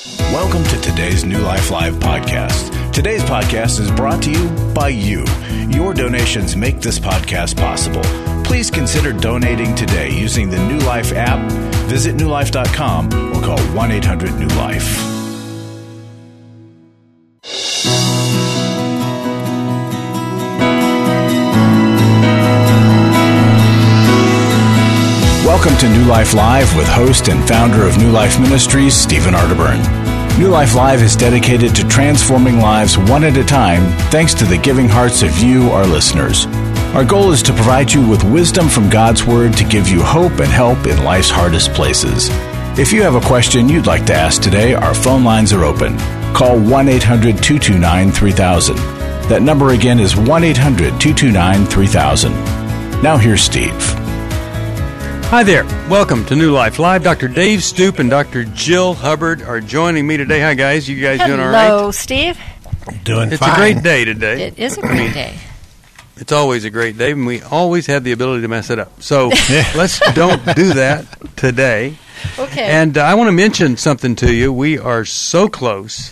Welcome to today's New Life Live podcast. Today's podcast is brought to you by you. Your donations make this podcast possible. Please consider donating today using the New Life app. Visit newlife.com or call 1-800-NEW-LIFE. Welcome to New Life Live with host and founder of New Life Ministries, Stephen Arterburn. New Life Live is dedicated to transforming lives one at a time thanks to the giving hearts of you, our listeners. Our goal is to provide you with wisdom from God's Word to give you hope and help in life's hardest places. If you have a question you'd like to ask today, our phone lines are open. Call 1-800-229-3000. That number again is 1-800-229-3000. Now here's Steve. Hi there. Welcome to New Life Live. Dr. Dave Stoop and Dr. Jill Hubbard are joining me today. Hi, guys. You guys doing all right? Hello, Steve. Doing It's fine. a great day today. It is a great day. It's always a great day, and we always have the ability to mess it up. So let's don't do that today. Okay. And I want to mention something to you. We are so close.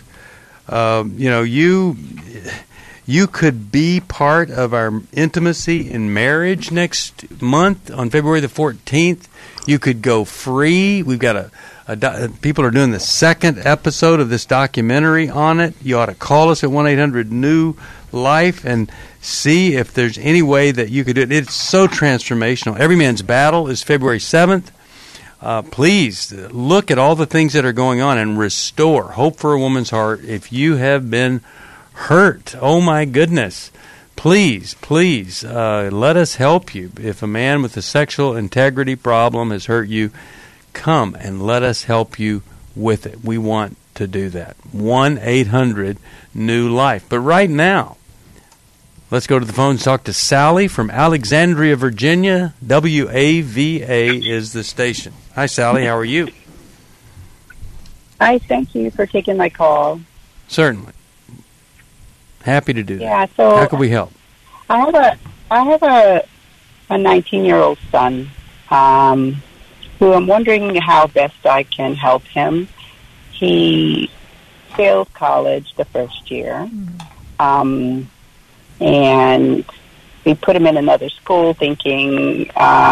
You could be part of our Intimacy in Marriage next month on February the 14th. You could go free. We've got people are doing the second episode of this documentary on it. You ought to call us at 1-800-NEW-LIFE and see if there's any way that you could do it. It's so transformational. Every Man's Battle is February 7th. Please look at all the things that are going on and restore Hope for a Woman's Heart. If you have been hurt, oh my goodness, please, let us help you. If a man with a sexual integrity problem has hurt you, come and let us help you with it. We want to do that. 1-800-NEW-LIFE. But right now, let's go to the phone and talk to Sally from Alexandria, Virginia. WAVA is the station. Hi, Sally. How are you? Hi, thank you for taking my call. Certainly. Happy to do that. Yeah, so how can we help? I have a 19-year-old son who I'm wondering how best I can help him. He failed college the first year, and we put him in another school thinking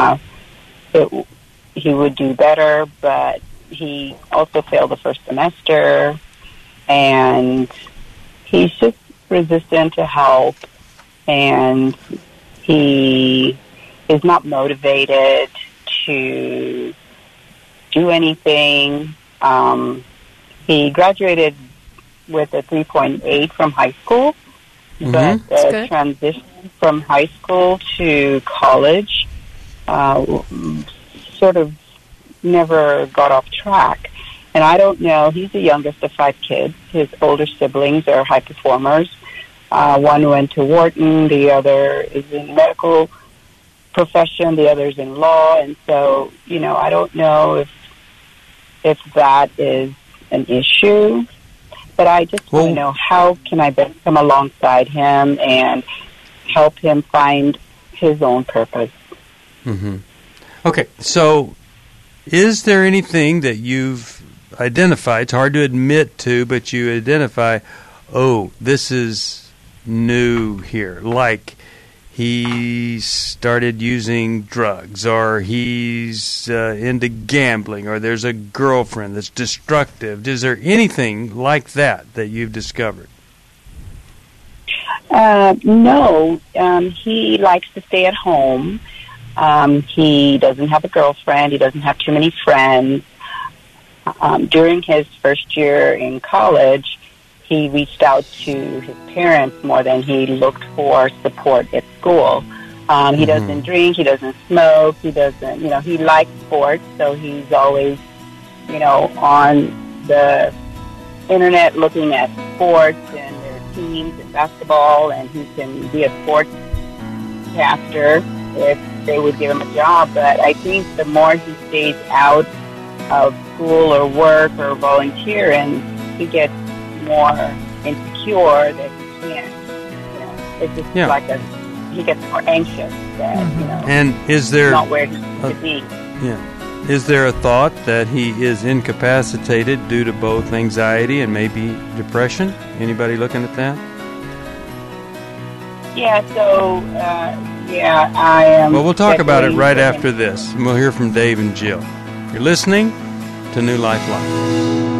he would do better, but he also failed the first semester, and he's just resistant to help, and he is not motivated to do anything. He graduated with a 3.8 from high school, but the transition from high school to college sort of never got off track. And I don't know, he's the youngest of 5 kids. His older siblings are high performers. One went to Wharton, the other is in medical profession, the other's in law. And so, I don't know if that is an issue. But I just want to know, how can I best come alongside him and help him find his own purpose? Mm-hmm. Okay, so is there anything that you've identify? It's hard to admit to, but you identify, this is new here. Like he started using drugs, or he's into gambling, or there's a girlfriend that's destructive. Is there anything like that you've discovered? No. He likes to stay at home. He doesn't have a girlfriend. He doesn't have too many friends. During his first year in college, he reached out to his parents more than he looked for support at school. He doesn't drink, he doesn't smoke, he doesn't, he likes sports, so he's always, on the internet looking at sports and their teams and basketball, and he can be a sportscaster if they would give him a job. But I think the more he stays out of school or work or volunteer, and he gets more insecure that he can't, it's just like he gets more anxious that, and is there not where he needs to be. Yeah. is there a thought that he is incapacitated due to both anxiety and maybe depression? Anybody looking at that? Yeah, so, I am... Well, we'll talk about it right after this. And we'll hear from Dave and Jill. You're listening to New Life Live.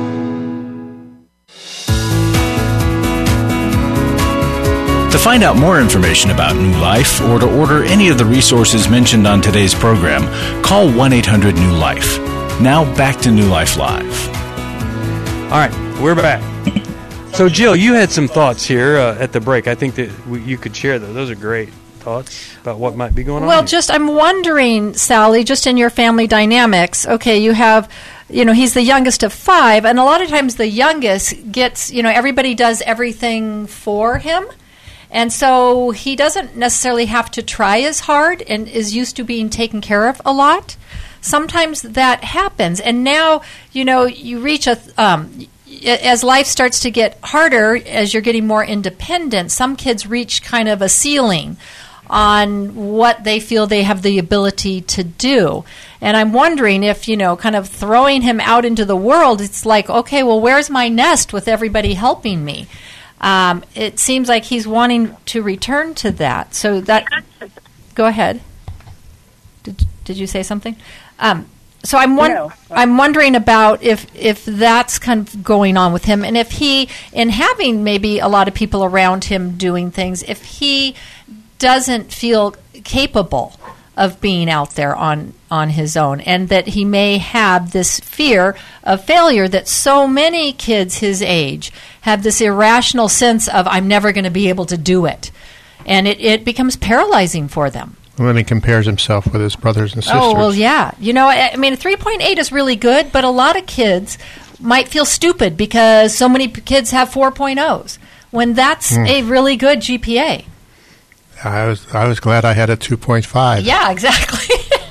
To find out more information about New Life or to order any of the resources mentioned on today's program, call 1-800-NEW-LIFE. Now back to New Life Live. All right, we're back. So, Jill, you had some thoughts here at the break. I think that you could share those. Those are great thoughts about what might be going on. Well, I'm wondering, Sally, just in your family dynamics, okay, you have... he's the youngest of 5, and a lot of times the youngest gets, everybody does everything for him. And so he doesn't necessarily have to try as hard and is used to being taken care of a lot. Sometimes that happens. And now, you reach as life starts to get harder, as you're getting more independent, some kids reach kind of a ceiling on what they feel they have the ability to do. And I'm wondering if, kind of throwing him out into the world, it's like, okay, well, where's my nest with everybody helping me? It seems like he's wanting to return to that. So that, go ahead. Did you say something? So I'm wondering about if that's kind of going on with him, and if he, in having maybe a lot of people around him doing things, if he doesn't feel capable of being out there on his own, and that he may have this fear of failure that so many kids his age have, this irrational sense of, I'm never going to be able to do it. And it becomes paralyzing for them. Well, then he compares himself with his brothers and sisters. Oh, well, yeah. A 3.8 is really good, but a lot of kids might feel stupid because so many kids have 4.0s, when that's a really good GPA. I was glad I had a 2.5. Yeah, exactly.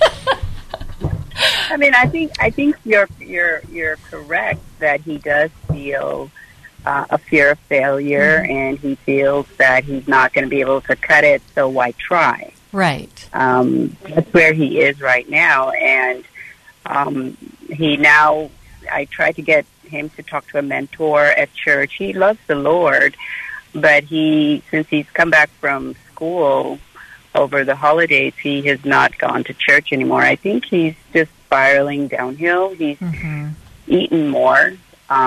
I think you're correct that he does feel a fear of failure, and he feels that he's not going to be able to cut it, so why try? Right. That's where he is right now, and I tried to get him to talk to a mentor at church. He loves the Lord, but since he's come back from school over the holidays, he has not gone to church anymore. I think he's just spiraling downhill. He's eaten more.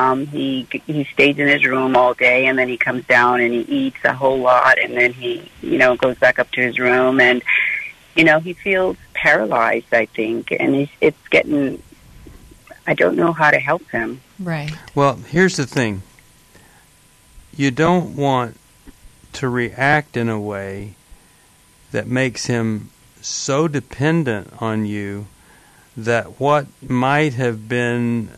He stays in his room all day, and then he comes down and he eats a whole lot, and then he, goes back up to his room, and, he feels paralyzed, I think, and it's getting, I don't know how to help him. Right. Well, here's the thing. You don't want to react in a way that makes him so dependent on you that what might have been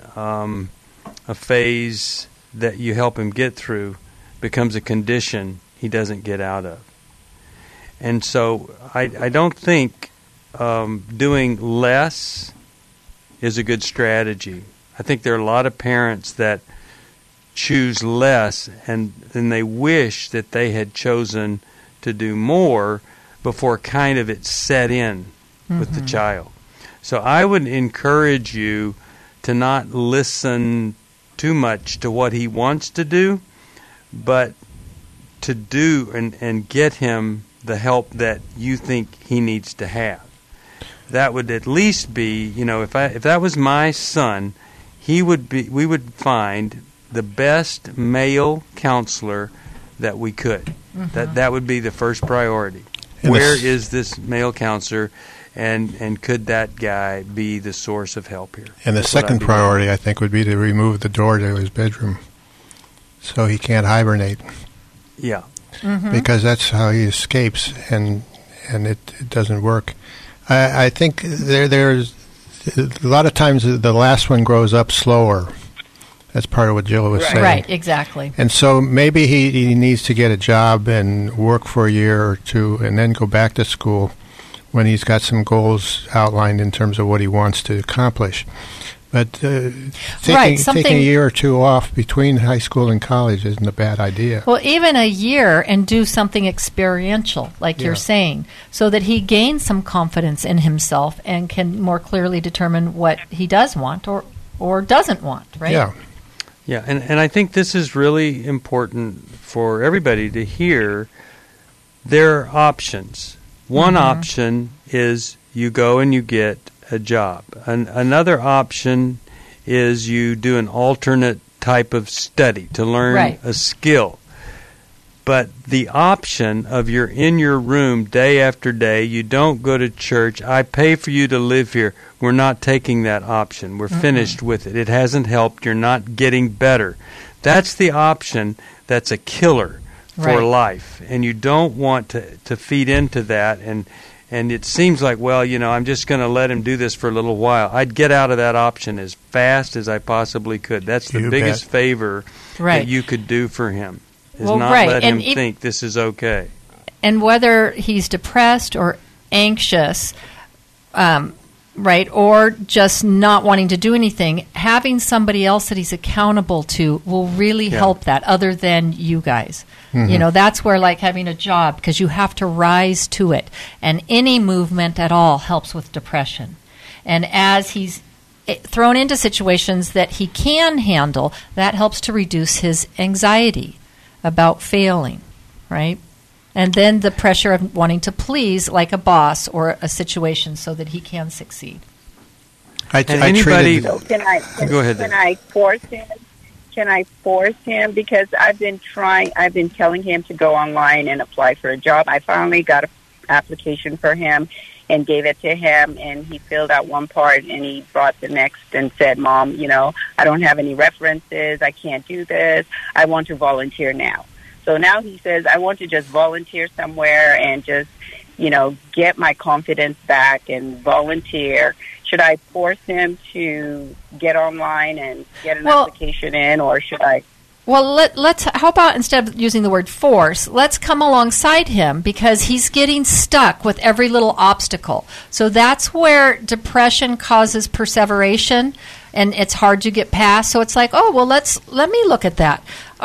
a phase that you help him get through becomes a condition he doesn't get out of. And so I don't think doing less is a good strategy. I think there are a lot of parents that choose less, and then they wish that they had chosen to do more before kind of it set in with the child. So I would encourage you to not listen too much to what he wants to do, but to do and get him the help that you think he needs to have. That would at least be, if that was my son, we would find the best male counselor that we could. That would be the first priority. Where is this male counselor, and could that guy be the source of help here? And the second priority, I think, would be to remove the door to his bedroom so he can't hibernate. Yeah. Because that's how he escapes, and it doesn't work. I think there's a lot of times the last one grows up slower. That's part of what Jill was saying. Right, exactly. And so maybe he needs to get a job and work for a year or two and then go back to school when he's got some goals outlined in terms of what he wants to accomplish. But taking a year or two off between high school and college isn't a bad idea. Well, even a year and do something experiential, like you're saying, so that he gains some confidence in himself and can more clearly determine what he does want or doesn't want, right? Yeah. Yeah, and I think this is really important for everybody to hear. There are options. One option is you go and you get a job. Another option is you do an alternate type of study to learn a skill. But the option of you're in your room day after day, you don't go to church, I pay for you to live here, we're not taking that option. We're finished with it. It hasn't helped. You're not getting better. That's the option that's a killer for life. And you don't want to feed into that. And it seems like, well, I'm just going to let him do this for a little while. I'd get out of that option as fast as I possibly could. That's the biggest favor that you could do for him, is not let him think this is okay. And whether he's depressed or anxious, or just not wanting to do anything, having somebody else that he's accountable to will really help that, other than you guys. That's where, like, having a job, because you have to rise to it. And any movement at all helps with depression. And as he's thrown into situations that he can handle, that helps to reduce his anxiety about failing, right? And then the pressure of wanting to please, like a boss or a situation, so that he can succeed. Go ahead. Can I force him? Can I force him? Because I've been telling him to go online and apply for a job. I finally got an application for him and gave it to him, and he filled out one part and he brought the next and said, Mom, I don't have any references. I can't do this. I want to volunteer now. So now he says, I want to just volunteer somewhere and just, get my confidence back and volunteer. Should I force him to get online and get an application in, or should I? Well, let's. How about, instead of using the word force, let's come alongside him, because he's getting stuck with every little obstacle. So that's where depression causes perseveration, and it's hard to get past. So it's like, let me look at that.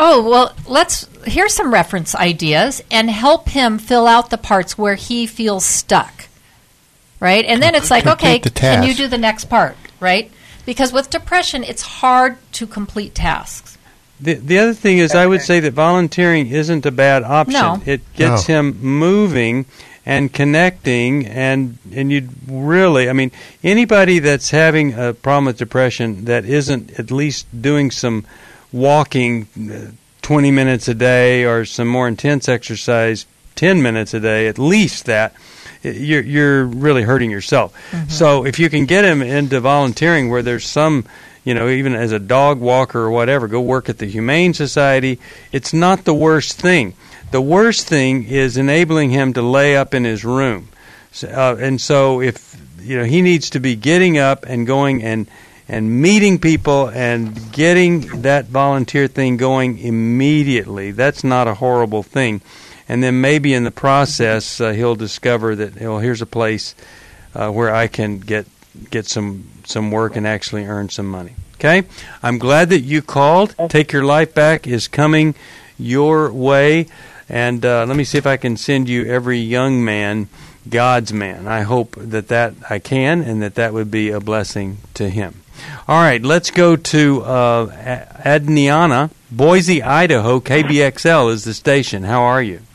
Here's some reference ideas, and help him fill out the parts where he feels stuck, right? And then it's like, okay, can you do the next part, right? Because with depression, it's hard to complete tasks. The other thing is, I would say that volunteering isn't a bad option. No. It gets him moving and connecting, and you'd really, anybody that's having a problem with depression that isn't at least doing some walking 20 minutes a day, or some more intense exercise 10 minutes a day, at least that, you're really hurting yourself. So if you can get him into volunteering where there's some, even as a dog walker or whatever, go work at the Humane Society, it's not the worst thing. The worst thing is enabling him to lay up in his room. And so if he needs to be getting up and going and meeting people and getting that volunteer thing going immediately, that's not a horrible thing. And then maybe in the process, he'll discover that, here's a place where I can get some work and actually earn some money. Okay? I'm glad that you called. Take Your Life Back is coming your way. And let me see if I can send you Every Young Man, God's Man. I hope that I can, and that would be a blessing to him. All right, let's go to Adriana, Boise, Idaho. KBXL is the station. How are you?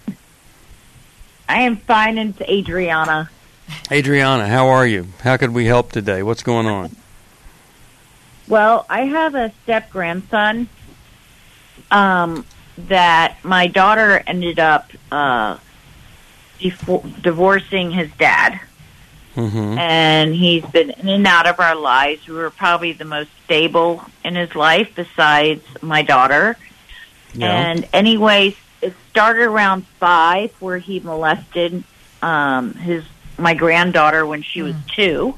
I am fine. It's Adriana. Adriana, how are you? How could we help today? What's going on? Well, I have a step-grandson that my daughter ended up divorcing his dad. And he's been in and out of our lives. We were probably the most stable in his life besides my daughter. Yeah. And anyways, it started around 5, where he molested my granddaughter when she was 2,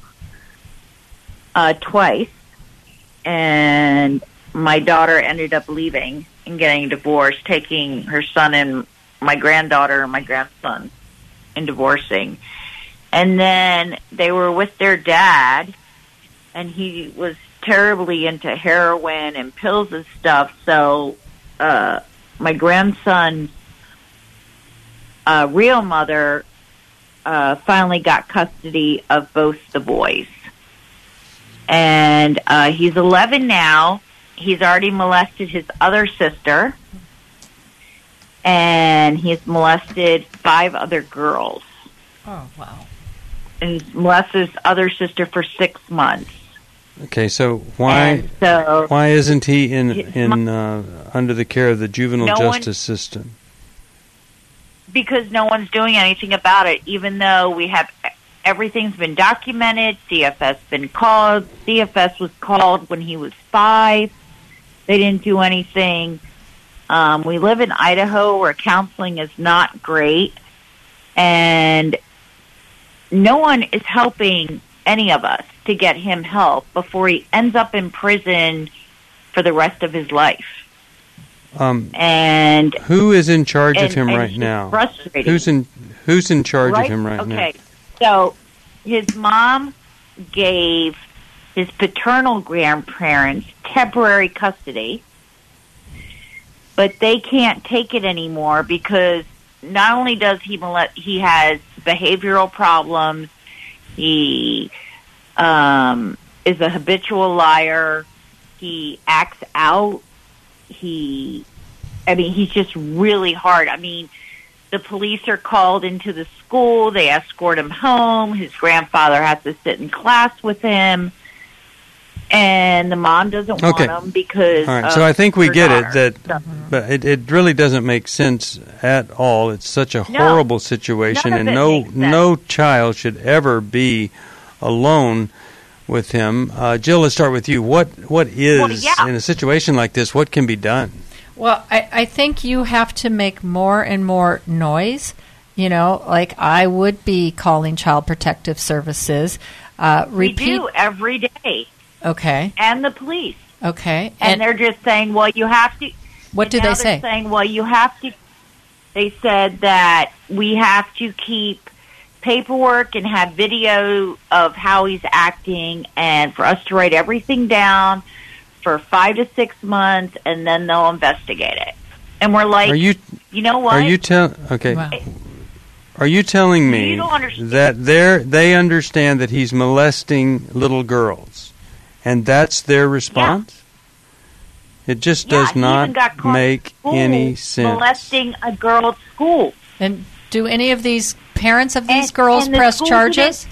twice. And my daughter ended up leaving and getting divorced, taking her son and my granddaughter and my grandson and divorcing. And then they were with their dad, and he was terribly into heroin and pills and stuff. So my grandson's real mother finally got custody of both the boys. And he's 11 now. He's already molested his other sister. And he's molested 5 other girls. Oh, wow. And he's molested his other sister for 6 months. Okay, so why isn't he in under the care of the juvenile justice system? Because no one's doing anything about it, even though we have everything's been documented. CFS been called. CFS was called when he was 5. They didn't do anything. We live in Idaho where counseling is not great, and no one is helping any of us to get him help before he ends up in prison for the rest of his life. And who is in charge of him right now? Frustrating. Who's in charge of him right now? Okay, so his mom gave his paternal grandparents temporary custody, but they can't take it anymore because not only does he has behavioral problems, he is a habitual liar, he acts out, he's just really hard. I mean, the police are called into the school, they escort him home, his grandfather has to sit in class with him, and the mom doesn't want him because all right, so I think we get daughter. but it really doesn't make sense at all. It's such a horrible situation, and no child should ever be alone with him. Jill, let's start with you. What is in a situation like this? What can be done? Well, I think you have to make more and more noise. You know, like I would be calling Child Protective Services. We do every day. Okay. And the police. Okay. And they're just saying, well, you have to. What do they say? They're saying, well, you have to. They said that we have to keep paperwork and have video of how he's acting, and for us to write everything down for 5 to 6 months, and then they'll investigate it. And we're like, you know what? Are you Are you telling me that they understand that he's molesting little girls, and that's their response? Yeah. It just does not make any sense. Molesting a girl at school. And do any of these parents of these girls press charges?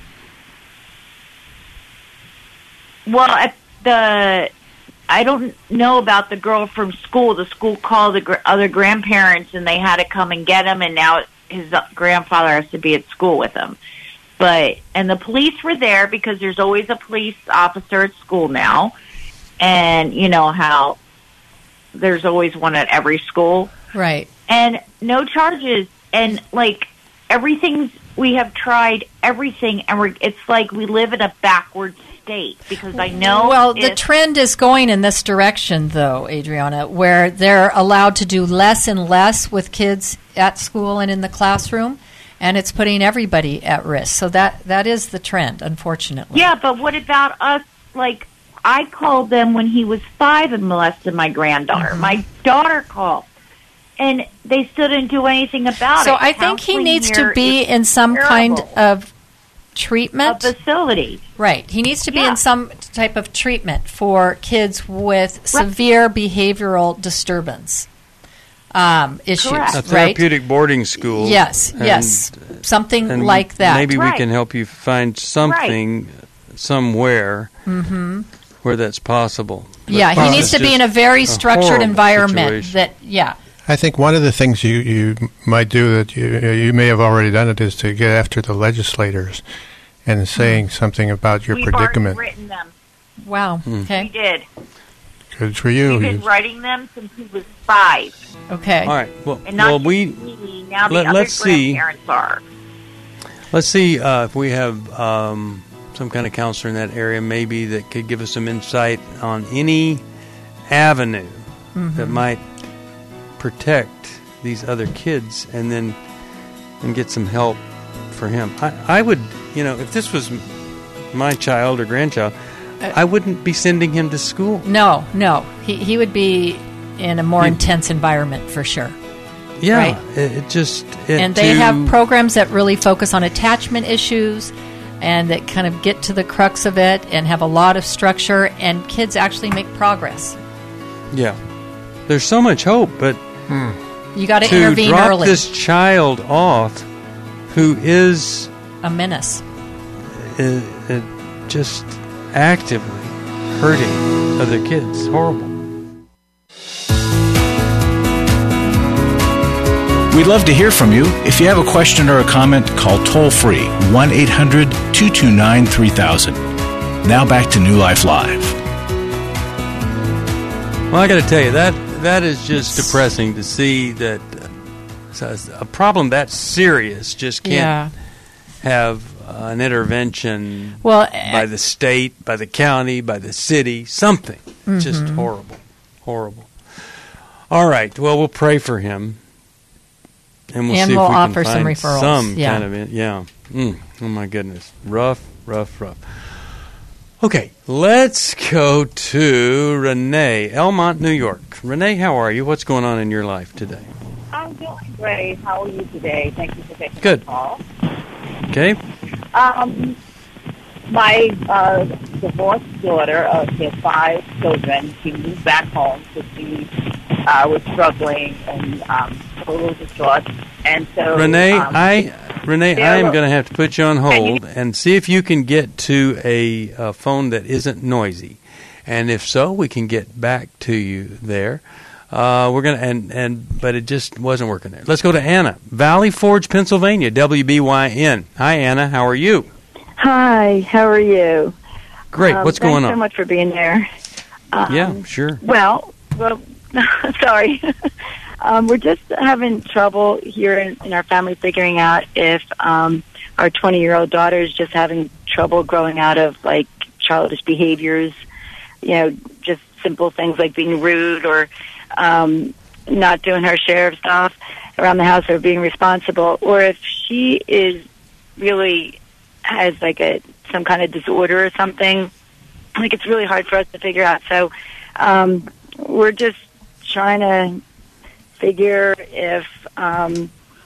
Well, I don't know about the girl from school. The school called the other grandparents, and they had to come and get him, and now his grandfather has to be at school with him. And the police were there because there's always a police officer at school now, and you know how there's always one at every school. Right. And no charges, and we have tried everything, and it's like we live in a backward state, because I know... Well, the trend is going in this direction, though, Adriana, where they're allowed to do less and less with kids at school and in the classroom, and it's putting everybody at risk. So that is the trend, unfortunately. Yeah, but what about us? Like, I called them when he was 5 and molested my granddaughter. Mm-hmm. My daughter called, and they still didn't do anything about it. So I think he needs to be in some kind of treatment. A facility. Right. He needs to be in some type of treatment for kids with severe behavioral disturbance issues. Correct. A therapeutic boarding school. Yes, something like that. Maybe we can help you find something somewhere where that's possible. Yeah, he needs to be in a very structured environment. Situation. I think one of the things you might do that you may have already done it is to get after the legislators and saying something about your predicament. We've already written them. Wow. Okay. We did. Good for you. We've been writing them since he was 5. Okay. All right. Let's see. Let's see if we have some kind of counselor in that area, maybe that could give us some insight on any avenue that might protect these other kids, and get some help for him. I would, if this was my child or grandchild, I wouldn't be sending him to school. No. He would be in a more intense environment for sure. Yeah, right? And they have programs that really focus on attachment issues and that kind of get to the crux of it and have a lot of structure, and kids actually make progress. Yeah. There's so much hope, but you got to intervene drop early. this child off who is a menace, just actively hurting other kids. Horrible. We'd love to hear from you. If you have a question or a comment, call toll-free 1-800-229-3000. Now back to New Life Live. Well, I got to tell you, that is just depressing to see that a problem that serious just can't have an intervention by the state, by the county, by the city, something. Mm-hmm. Just horrible. All right, well, we'll pray for him. And we'll see if we offer can some find referrals. Some kind of oh my goodness, rough. Okay, let's go to Renee, Elmont, New York. Renee, how are you? What's going on in your life today? I'm doing great. How are you today? Thank you for taking Good. the call. Okay. My divorced daughter, she has 5 children. She moved back home because she was struggling and total distraught. And so, Renee, I am going to have to put you on hold and see if you can get to a phone that isn't noisy, and if so, we can get back to you there. We're gonna but it just wasn't working there. Let's go to Anna, Valley Forge, Pennsylvania, WBYN. Hi, Anna. How are you? Hi. How are you? Great. What's going on? Thanks so much for being there. Yeah, sure. Well, sorry. We're just having trouble here in our family figuring out if our 20-year-old daughter is just having trouble growing out of, like, childish behaviors, just simple things like being rude or not doing her share of stuff around the house or being responsible, or if she is really has, like, some kind of disorder or something. Like, it's really hard for us to figure out. So we're just trying to figure if I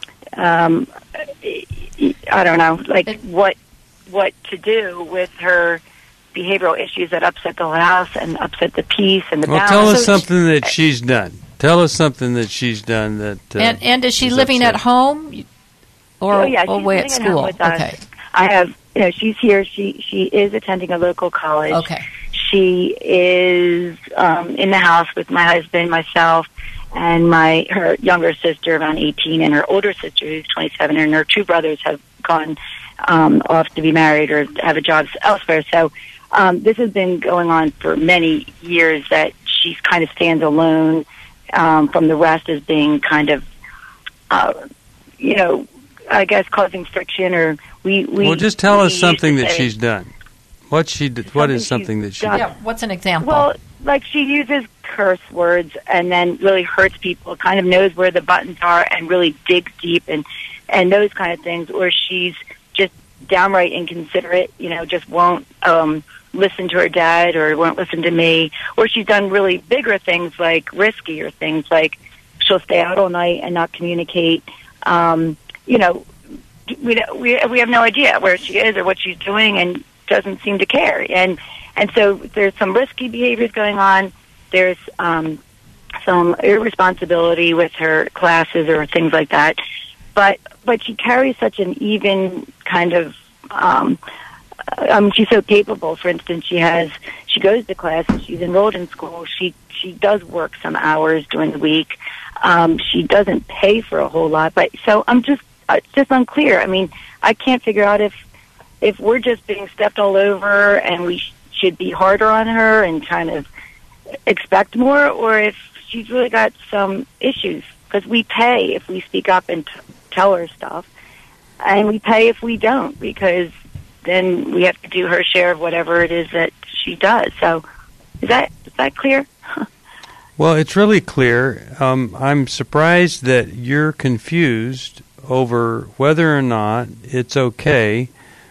don't know, like what to do with her behavioral issues that upset the whole house and upset the peace and the balance. Tell us something that she's done. Tell us something that she's done that. And is she living at home or away at school? Okay. I have, she's here. She is attending a local college. Okay. She is in the house with my husband, myself, and her younger sister, around 18, and her older sister, who's 27, and her 2 brothers have gone off to be married or have a job elsewhere. So this has been going on for many years, that she kind of stands alone from the rest, as being kind of, I guess, causing friction. Or well, just tell us something that she's done. What is something that she done? Yeah, what's an example? Well, like, she uses curse words and then really hurts people, kind of knows where the buttons are and really digs deep and those kind of things. Or she's just downright inconsiderate, just won't listen to her dad or won't listen to me. Or she's done really bigger things, like riskier things, like she'll stay out all night and not communicate. We have no idea where she is or what she's doing, and doesn't seem to care. And so there's some risky behaviors going on. There's some irresponsibility with her classes or things like that. But she carries such an even kind of, she's so capable. For instance, she goes to class and she's enrolled in school. She does work some hours during the week. She doesn't pay for a whole lot. But so it's just unclear. I mean, I can't figure out if we're just being stepped all over and we should be harder on her and kind of expect more, or if she's really got some issues. Because we pay if we speak up and tell her stuff, and we pay if we don't, because then we have to do her share of whatever it is that she does. So is that clear? Well, it's really clear. I'm surprised that you're confused over whether or not it's okay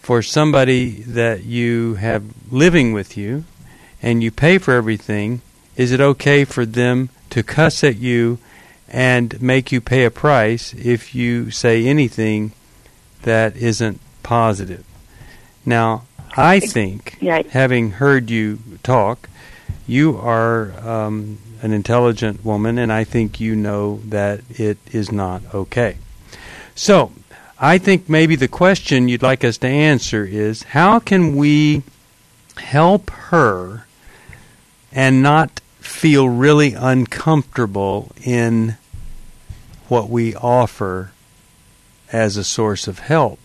for somebody that you have living with you and you pay for everything, is it okay for them to cuss at you and make you pay a price if you say anything that isn't positive? Now, I think, having heard you talk, you are an intelligent woman, and I think you know that it is not okay. So, I think maybe the question you'd like us to answer is, how can we help her and not feel really uncomfortable in what we offer as a source of help?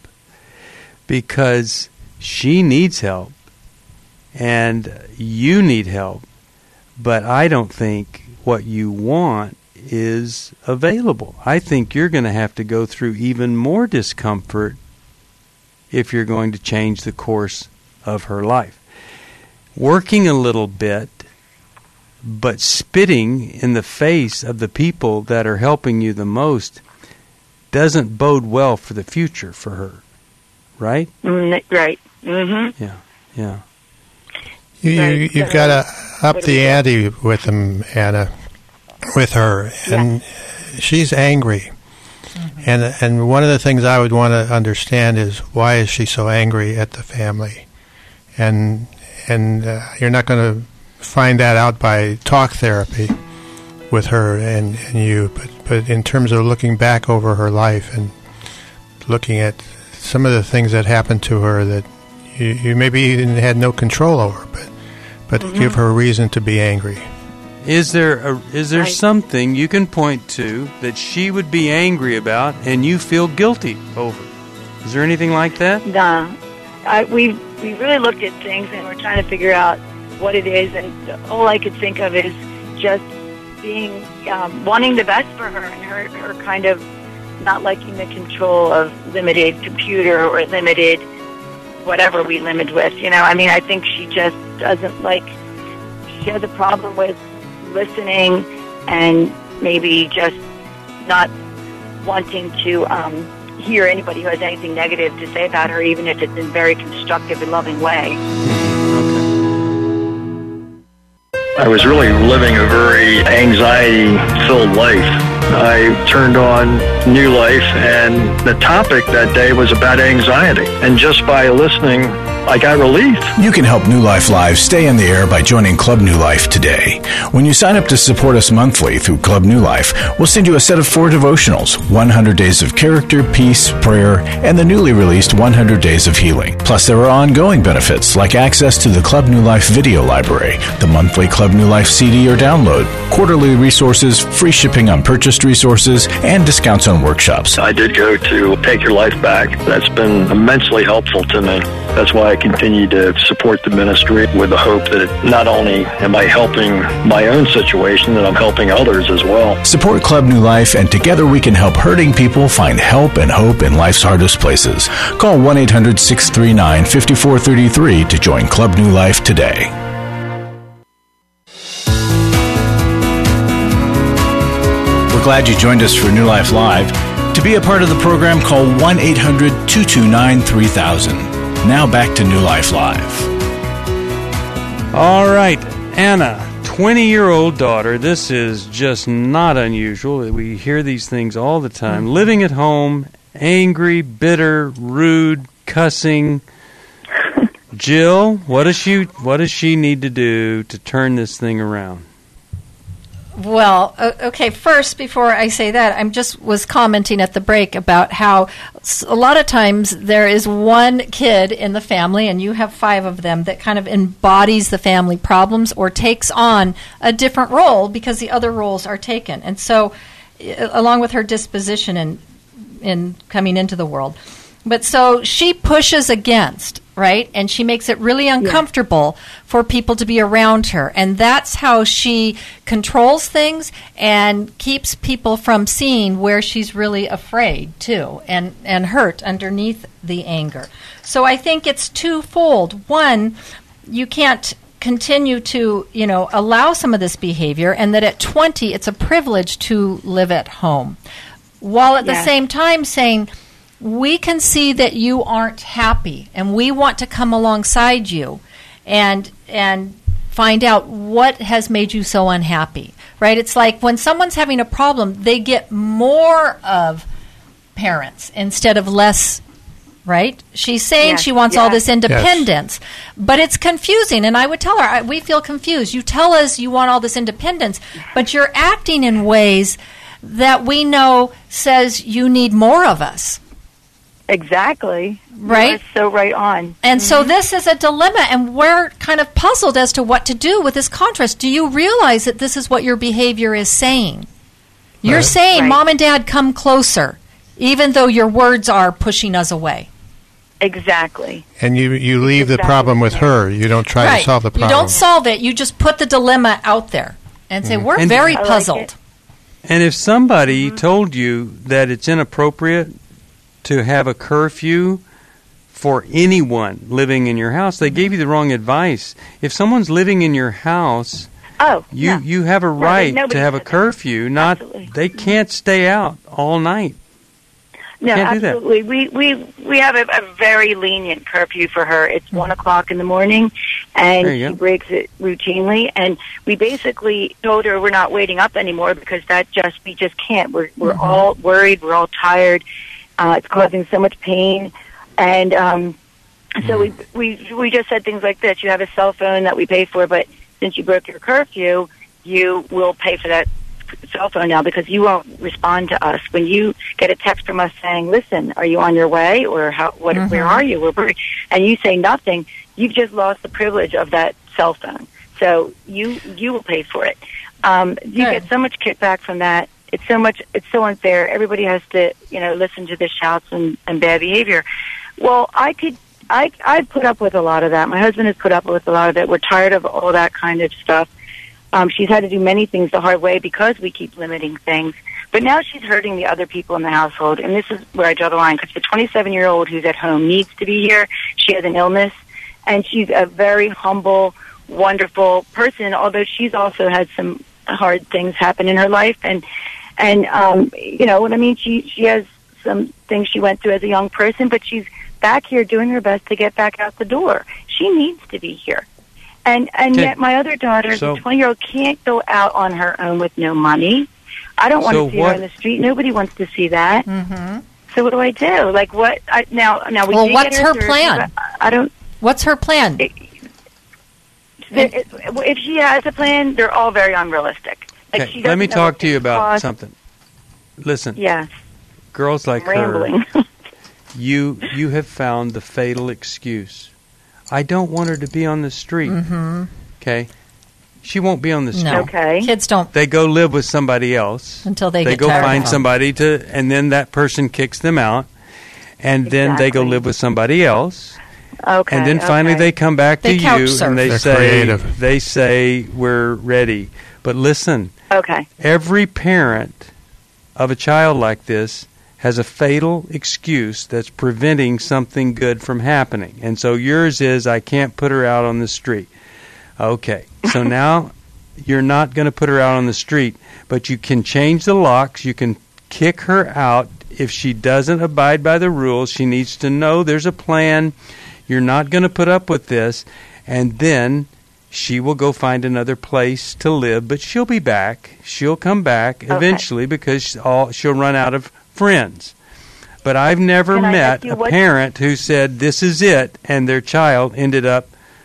Because she needs help and you need help, but I don't think what you want is available. I think you're going to have to go through even more discomfort if you're going to change the course of her life. Working a little bit, but spitting in the face of the people that are helping you the most doesn't bode well for the future for her. Right? Right. Mm-hmm. Yeah. You've got to up the ante with them, Anna, with her. And she's angry. Mm-hmm. And one of the things I would want to understand is, why is she so angry at the family? And you're not going to find that out by talk therapy with her and you, but in terms of looking back over her life and looking at some of the things that happened to her that you maybe even had no control over, but give her a reason to be angry. Is there something you can point to that she would be angry about and you feel guilty over? Is there anything like that? No. We really looked at things and we're trying to figure out what it is, and all I could think of is just being wanting the best for her, and her kind of not liking the control of limited computer or limited whatever we limit with. I mean, I think she just doesn't like. She has a problem with listening and maybe just not wanting to hear anybody who has anything negative to say about her, even if it's in a very constructive and loving way. I was really living a very anxiety-filled life. I turned on New Life, and the topic that day was about anxiety. And just by listening, I got relief. You can help New Life Live stay in the air by joining Club New Life today. When you sign up to support us monthly through Club New Life, we'll send you a set of 4 devotionals, 100 Days of Character, Peace, Prayer, and the newly released 100 Days of Healing. Plus, there are ongoing benefits like access to the Club New Life video library, the monthly Club New Life CD or download, quarterly resources, free shipping on purchased resources, and discounts on workshops. I did go to Take Your Life Back. That's been immensely helpful to me. That's why I continue to support the ministry with the hope that not only am I helping my own situation, that I'm helping others as well. Support Club New Life, and together we can help hurting people find help and hope in life's hardest places. Call 1-800-639-5433 to join Club New Life today. We're glad you joined us for New Life Live. To be a part of the program, call 1-800-229-3000. Now back to New Life Live. All right, Anna, 20-year-old daughter. This is just not unusual. We hear these things all the time. Living at home, angry, bitter, rude, cussing. Jill, what does she need to do to turn this thing around? Well, okay, first, before I say that, I was commenting at the break about how a lot of times there is one kid in the family, and you have 5 of them, that kind of embodies the family problems or takes on a different role because the other roles are taken. And so, along with her disposition in coming into the world. But so she pushes against, right? And she makes it really uncomfortable for people to be around her. And that's how she controls things and keeps people from seeing where she's really afraid, too, and hurt underneath the anger. So I think it's twofold. One, you can't continue to, allow some of this behavior, and that at 20, it's a privilege to live at home. While at the same time saying, we can see that you aren't happy, and we want to come alongside you and find out what has made you so unhappy, right? It's like when someone's having a problem, they get more of parents instead of less, right? She's saying she wants all this independence, but it's confusing, and I would tell her, we feel confused. You tell us you want all this independence, but you're acting in ways that we know says you need more of us. Exactly. Right? You're so right on. And so this is a dilemma, and we're kind of puzzled as to what to do with this contrast. Do you realize that this is what your behavior is saying? You're saying, Mom and Dad, come closer, even though your words are pushing us away. Exactly. And you leave the problem with her. You don't try to solve the problem. You don't solve it. You just put the dilemma out there and say, we're very puzzled. And if somebody told you that it's inappropriate to have a curfew for anyone living in your house, they gave you the wrong advice. If someone's living in your house, you have a right to have a curfew. They can't stay out all night. No, can't absolutely. We have a very lenient curfew for her. It's 1:00 in the morning, and she breaks it routinely. And we basically told her we're not waiting up anymore because we just can't. We're all worried. We're all tired. It's causing so much pain, and so we just said things like this: you have a cell phone that we pay for, but since you broke your curfew, you will pay for that cell phone now because you won't respond to us. When you get a text from us saying, "Listen, are you on your way?" or "Where are you?" and you say nothing, you've just lost the privilege of that cell phone. So you will pay for it. You get so much kickback from that. It's so unfair. Everybody has to, listen to the shouts and bad behavior. Well, I put up with a lot of that. My husband has put up with a lot of it. We're tired of all that kind of stuff. She's had to do many things the hard way because we keep limiting things. But now she's hurting the other people in the household, and this is where I draw the line, because the 27-year-old who's at home needs to be here. She has an illness, and she's a very humble, wonderful person, although she's also had some hard things happen in her life. And you know what I mean? She has some things she went through as a young person, but she's back here doing her best to get back out the door. She needs to be here. And yet my other daughter, the 20-year-old, can't go out on her own with no money. I don't want to see her in the street. Nobody wants to see that. Mm-hmm. So what do I do? Like what? Now we. Well, what's her plan? I don't. What's her plan? If she has a plan, they're all very unrealistic. Like, okay, let me talk to you about something. Listen. Yes. Girls like her, you have found the fatal excuse. I don't want her to be on the street. Mm-hmm. Okay? She won't be on the street. No. Okay. Kids don't. They go live with somebody else. Until they get go tired find of somebody to, and then that person kicks them out, and then they go live with somebody else. Okay. And then finally they come back to you and they say we're ready. But listen. Okay. Every parent of a child like this has a fatal excuse that's preventing something good from happening. And so yours is, I can't put her out on the street. Okay. So now you're not going to put her out on the street, but you can change the locks. You can kick her out. If she doesn't abide by the rules, she needs to know there's a plan. You're not going to put up with this. And then she will go find another place to live, but she'll be back. She'll come back eventually because she'll run out of friends. But I've never met a parent who said this is it, and their child ended up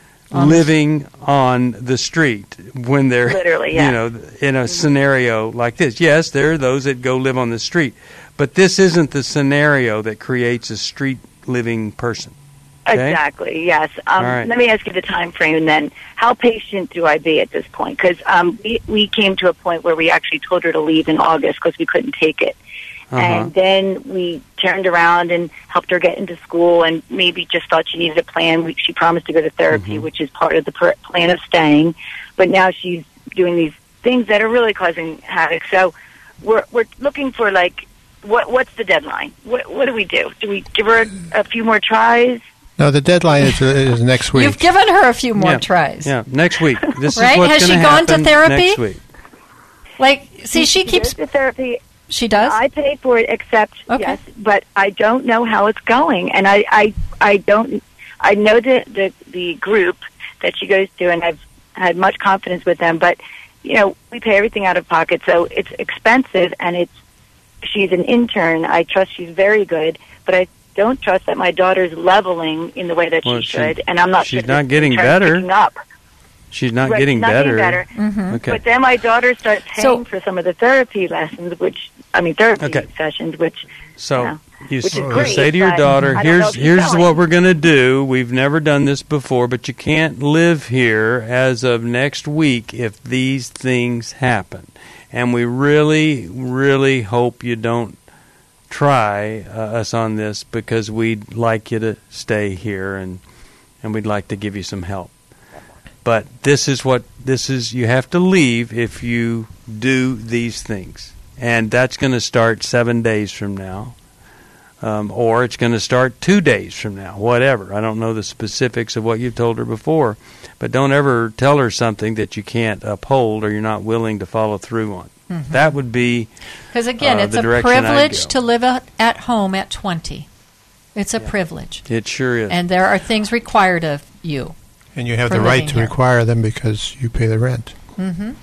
living on the street when they're literally, in a scenario like this. Yes, there are those that go live on the street, but this isn't the scenario that creates a street living person. Okay? Exactly, yes. Right. Let me ask you the time frame then. How patient do I be at this point? Because we came to a point where we actually told her to leave in August because we couldn't take it. Uh-huh. And then we turned around and helped her get into school and maybe just thought she needed a plan. She promised to go to therapy, which is part of the plan of staying. But now she's doing these things that are really causing havoc. So we're looking for, like, what's the deadline? What do we do? Do we give her a few more tries? No, the deadline is next week. You've given her a few more tries. Yeah, next week. This right? is what's Has she gonna gone to happen therapy? next week. Like, see, she keeps to therapy. She does? I pay for it, except, yes, but I don't know how it's going. And I know the group that she goes to, and I've had much confidence with them, but, you know, we pay everything out of pocket, so it's expensive, and she's an intern. I trust she's very good, but I don't trust that my daughter's leveling in the way that she should, and I'm not. She's not getting better. She's not getting better. Mm-hmm. Okay. But then my daughter starts paying for some of the therapy lessons, therapy sessions, which you which is great, say to your daughter, here's what we're going to do. We've never done this before, but you can't live here as of next week if these things happen. And we really, really hope you don't try us on this, because we'd like you to stay here, and we'd like to give you some help. But this is you have to leave if you do these things. And that's going to start 7 days from now. Or it's going to start 2 days from now, whatever. I don't know the specifics of what you've told her before. But don't ever tell her something that you can't uphold or you're not willing to follow through on. Mm-hmm. That would be because, again, it's a privilege to live at home at 20. It's a privilege. It sure is. And there are things required of you. And you have the right to require them because you pay the rent. Mm-hmm.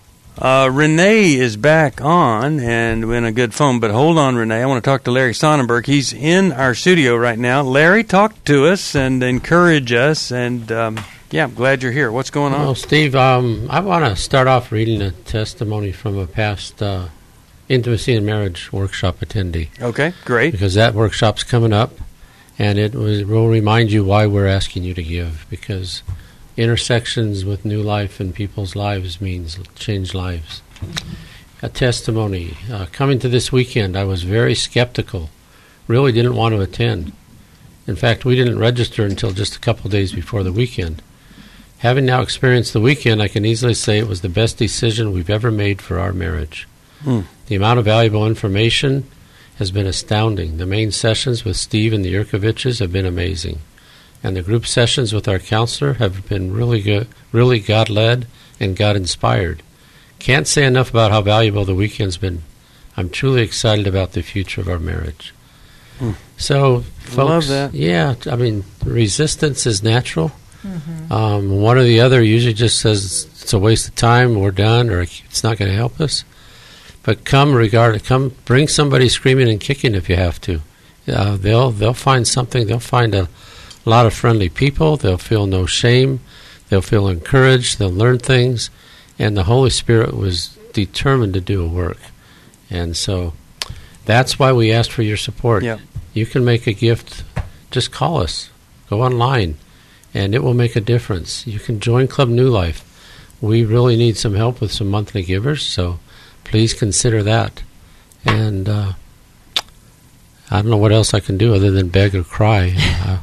Renee is back on and in a good phone, but hold on, Renee. I want to talk to Larry Sonnenberg. He's in our studio right now. Larry, talk to us and encourage us. And, I'm glad you're here. What's going on? Well, Steve, I want to start off reading a testimony from a past Intimacy and Marriage workshop attendee. Okay, great. Because that workshop's coming up, and it will remind you why we're asking you to give, because intersections with new life in people's lives means change lives. A testimony. Coming to this weekend, I was very skeptical, really didn't want to attend. In fact, we didn't register until just a couple days before the weekend. Having now experienced the weekend, I can easily say it was the best decision we've ever made for our marriage. The amount of valuable information has been astounding. The main sessions with Steve and the Yurkoviches have been amazing. And the group sessions with our counselor have been really good, really God-led and God-inspired. Can't say enough about how valuable the weekend's been. I'm truly excited about the future of our marriage. So, folks, love that. Yeah, I mean, resistance is natural. Mm-hmm. One or the other usually just says it's a waste of time, we're done, or it's not going to help us. But come bring somebody screaming and kicking if you have to. They'll find something. They'll find a lot of friendly people. They'll feel no shame. They'll feel encouraged. They'll learn things. And the Holy Spirit was determined to do a work. And so that's why we asked for your support. Yep. You can make a gift. Just call us. Go online. And it will make a difference. You can join Club New Life. We really need some help with some monthly givers, so please consider that. And I don't know what else I can do other than beg or cry.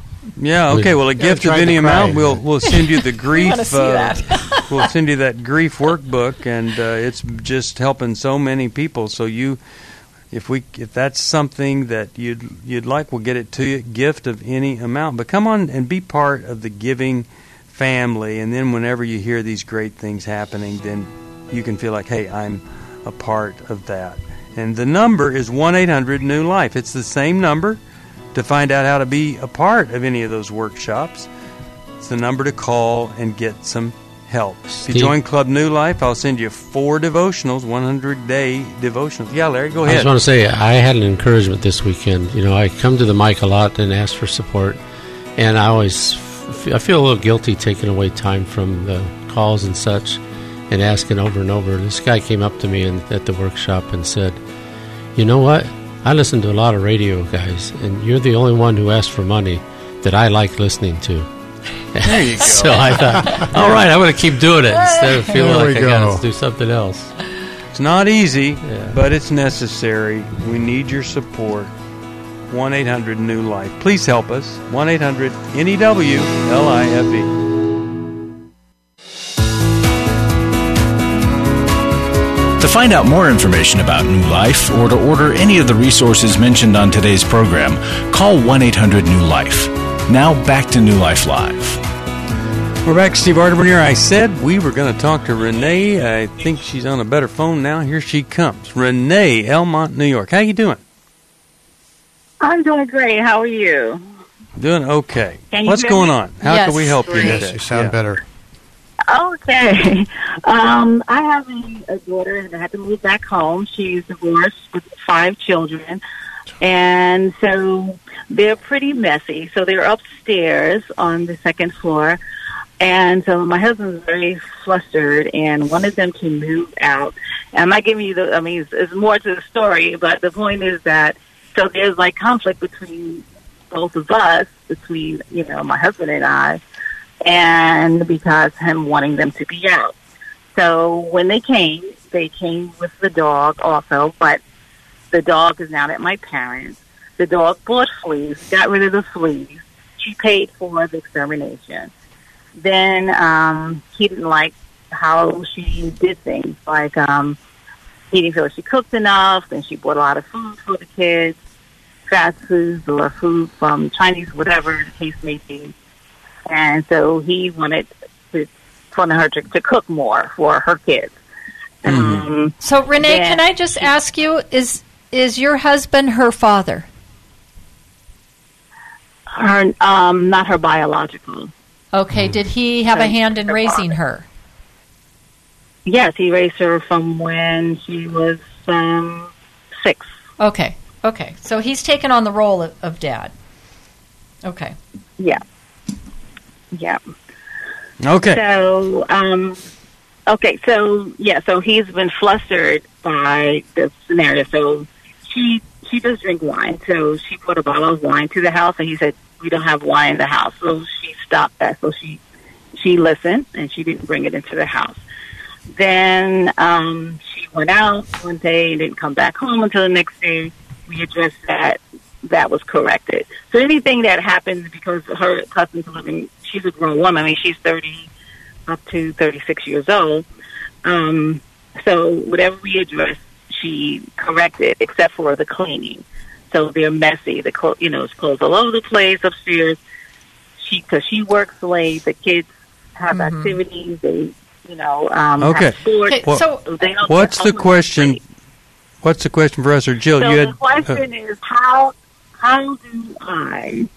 A gift of any amount, we'll send you the grief. I want to see that. We'll send you that grief workbook, and it's just helping so many people. So if that's something that you'd like, we'll get it to you. Gift of any amount, but come on and be part of the giving family. And then whenever you hear these great things happening, then you can feel like, hey, I'm a part of that. And the number is 1-800-NEW-LIFE. It's the same number to find out how to be a part of any of those workshops. It's the number to call and get some help. If you join Club New Life, I'll send you 4 devotionals, 100-day devotionals. Yeah, Larry, go ahead. I just want to say I had an encouragement this weekend. You know, I come to the mic a lot and ask for support, and I feel a little guilty taking away time from the calls and such and asking over and over. This guy came up to me at the workshop and said, you know what? I listen to a lot of radio guys, and you're the only one who asked for money that I like listening to. There you go. So I thought, all right, I'm going to keep doing it instead of feeling like I got to do something else. It's not easy, but it's necessary. We need your support. 1-800-NEW-LIFE. Please help us. 1-800-NEW-LIFE. To find out more information about New Life or to order any of the resources mentioned on today's program, call 1-800-NEW-LIFE. Now back to New Life Live. We're back. Steve Arterburn here. I said we were going to talk to Renee. I think she's on a better phone now. Here she comes. Renee, Elmont, New York. How you doing? I'm doing great. How are you? Doing okay. Can you What's hear going me? on? How can we help you Yes, today? you sound better. Okay. I have a daughter that had to move back home. She's divorced with 5 children. And so they're pretty messy. So they're upstairs on the second floor. And so my husband's very flustered and wanted them to move out. And I'm not giving you it's more to the story, but the point is that, so there's like conflict between both of us, between, my husband and I, and because him wanting them to be out. So when they came with the dog also, but the dog is now at my parents'. The dog bought fleas, got rid of the fleas. She paid for the extermination. Then he didn't like how she did things. Like he didn't feel she cooked enough, and she bought a lot of food for the kids, fast foods or food from Chinese, whatever the case may be. And so he wanted her to cook more for her kids. So Renee, can I just ask you, is your husband her father? Her, not her biological. Okay, did he have a hand in raising her? Yes, he raised her from when she was 6. Okay. So he's taken on the role of dad. Okay. Yeah. Okay. So, so he's been flustered by the scenario. So she does drink wine. So she brought a bottle of wine to the house, and he said, "We don't have wine in the house." So she stopped that. So she listened, and she didn't bring it into the house. Then she went out one day and didn't come back home until the next day. We addressed that. That was corrected. So anything that happened, because her cousin's living, she's a grown woman. I mean, she's 30 up to 36 years old. So whatever we addressed, she corrected, except for the cleaning. So they're messy. The it's clothes all over the place upstairs. Because she works late. The kids have activities. They, have sports. Okay, so what's the question? What's the question for us, or Jill? So you had, the question is, how do I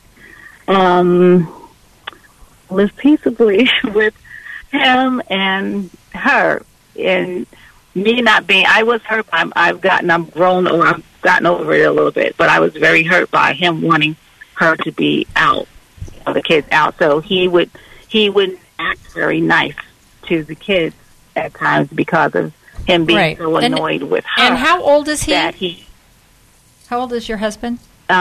live peaceably with him and her? And me not being, I was hurt by, I've gotten over it a little bit, but I was very hurt by him wanting her to be out, the kids out. So he would act very nice to the kids at times because of him being so annoyed with her. And how old is he? How old is your husband?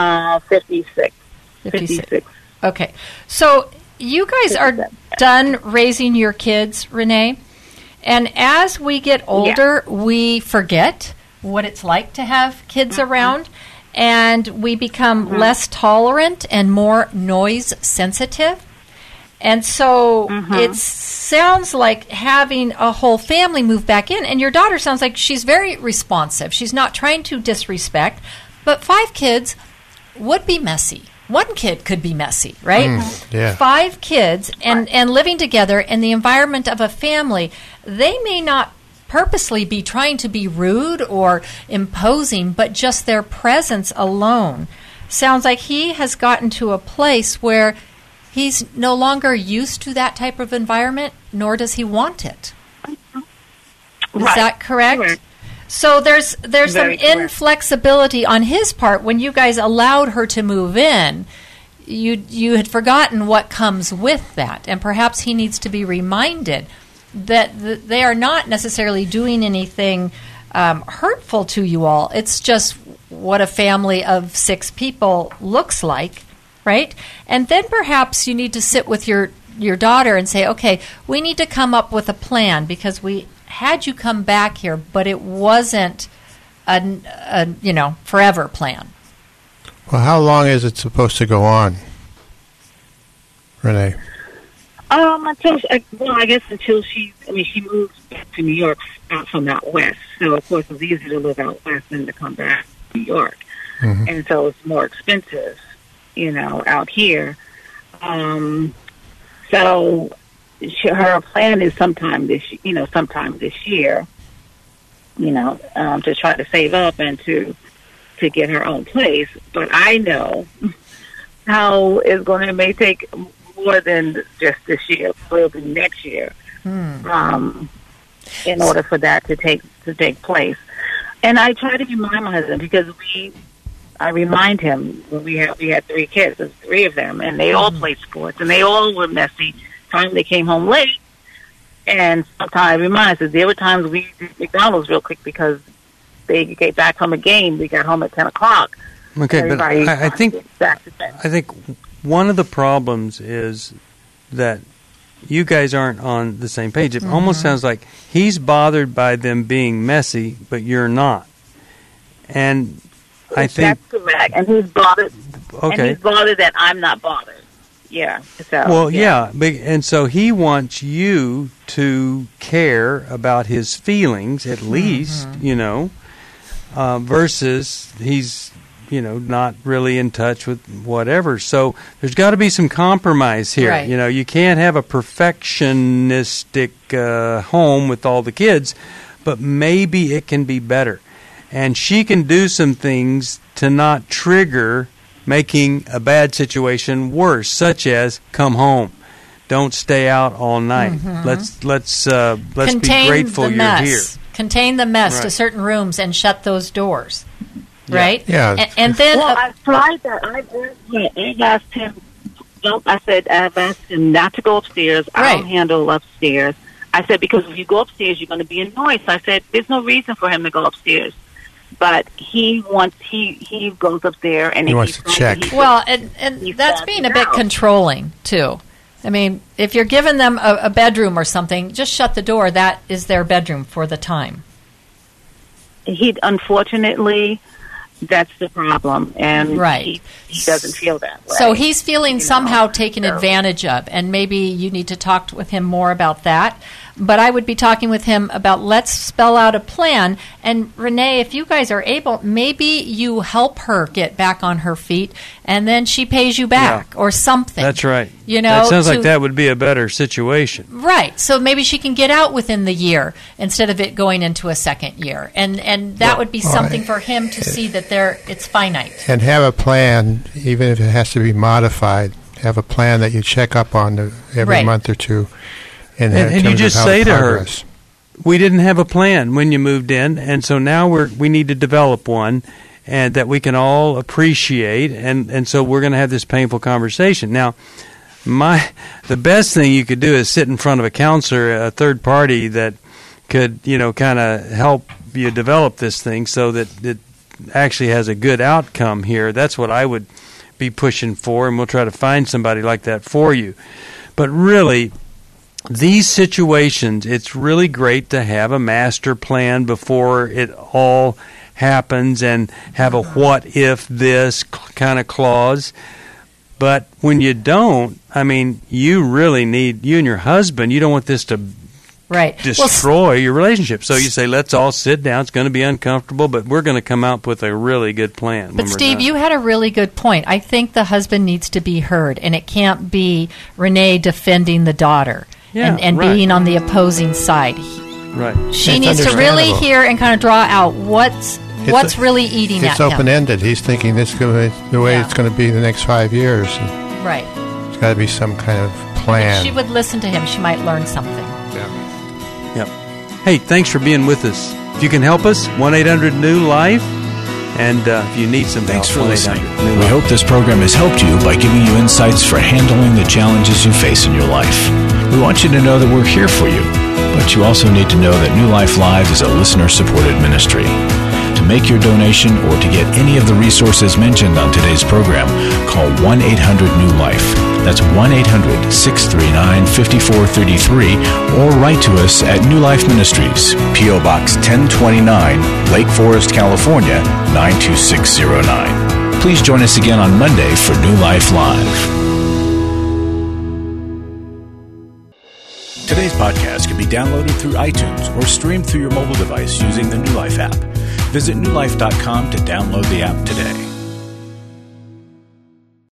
56. 56. Okay. So you guys are done raising your kids, Renee. And as we get older, we forget what it's like to have kids around. And we become less tolerant and more noise sensitive. And so it sounds like having a whole family move back in. And your daughter sounds like she's very responsive. She's not trying to disrespect. But 5 kids would be messy. 1 kid could be messy, right? 5 kids and living together in the environment of a family, they may not purposely be trying to be rude or imposing, but just their presence alone. Sounds like he has gotten to a place where he's no longer used to that type of environment, nor does he want it. Is that correct? So there's some inflexibility on his part. When you guys allowed her to move in, you had forgotten what comes with that, and perhaps he needs to be reminded that they are not necessarily doing anything hurtful to you all. It's just what a family of 6 people looks like, right? And then perhaps you need to sit with your daughter and say, okay, we need to come up with a plan because we had you come back here, but it wasn't a forever plan. Well, how long is it supposed to go on, Renee? Until she moved back to New York out from out west. So, of course, it's easier to live out west than to come back to New York. And so it's more expensive, out here. So her plan is sometime this year, to try to save up and to get her own place. But I know how it's going to may take more than just this year, probably next year, in order for that to take place. And I try to remind my husband, because I remind him when we had 3 kids, there's 3 of them, and they all played sports, and they all were messy. Times they came home late, and sometimes I remind us there were times we did McDonald's real quick because they get back from a game. We got home at 10 o'clock. Okay, but I think one of the problems is that you guys aren't on the same page. It almost sounds like he's bothered by them being messy, but you're not. And I think that's correct. And he's bothered. Okay. And he's bothered that I'm not bothered. Yeah. So, well, yeah. And so he wants you to care about his feelings, at least, versus he's, not really in touch with whatever. So there's got to be some compromise here. Right. You can't have a perfectionistic home with all the kids, but maybe it can be better. And she can do some things to not trigger making a bad situation worse, such as come home, don't stay out all night. Let's Contain be grateful the you're mess. here. Contain the mess to certain rooms and shut those doors. Right? Yeah. And then I tried that. I've asked him. I've asked him not to go upstairs. Right. I'll handle upstairs. I said, because if you go upstairs, you're going to be annoyed. So I said, there's no reason for him to go upstairs. But he goes up there and he wants to check. Well, and that's being a bit controlling too. I mean, if you're giving them a bedroom or something, just shut the door. That is their bedroom for the time. Unfortunately, that's the problem, and he doesn't feel that way. So he's feeling somehow taken advantage of, and maybe you need to talk with him more about that. But I would be talking with him about, let's spell out a plan. And Renee, if you guys are able, maybe you help her get back on her feet, and then she pays you back or something. That's right. That sounds like that would be a better situation. Right. So maybe she can get out within the year instead of it going into a second year. And that would be something for him to see that it's finite. And have a plan, even if it has to be modified. Have a plan that you check up on every month or two. And you just say to her, we didn't have a plan when you moved in, and so now we need to develop one and that we can all appreciate, and so we're going to have this painful conversation. Now, the best thing you could do is sit in front of a counselor, a third party that could, kind of help you develop this thing so that it actually has a good outcome here. That's what I would be pushing for, and we'll try to find somebody like that for you. But really, these situations, it's really great to have a master plan before it all happens and have a what if this kind of clause. But when you don't, you really need, you and your husband, you don't want this to destroy your relationship. So you say, let's all sit down. It's going to be uncomfortable, but we're going to come out with a really good plan. But Steve, you had a really good point. I think the husband needs to be heard, and it can't be Renee defending the daughter. And being on the opposing side. Right. She needs to really hear and kind of draw out what's really eating at him. It's open-ended. He's thinking this is the way it's going to be the next 5 years. Right. There's got to be some kind of plan. If she would listen to him, she might learn something. Yeah. Yep. Hey, thanks for being with us. If you can help us, 1-800-NEW-LIFE. And if you need some Thanks help, for listening. We hope this program has helped you by giving you insights for handling the challenges you face in your life. We want you to know that we're here for you, but you also need to know that New Life Live is a listener-supported ministry. To make your donation or to get any of the resources mentioned on today's program, call 1-800-NEW-LIFE. That's 1-800-639-5433, or write to us at New Life Ministries, P.O. Box 1029, Lake Forest, California, 92609. Please join us again on Monday for New Life Live. Today's podcast can be downloaded through iTunes or streamed through your mobile device using the New Life app. Visit newlife.com to download the app today.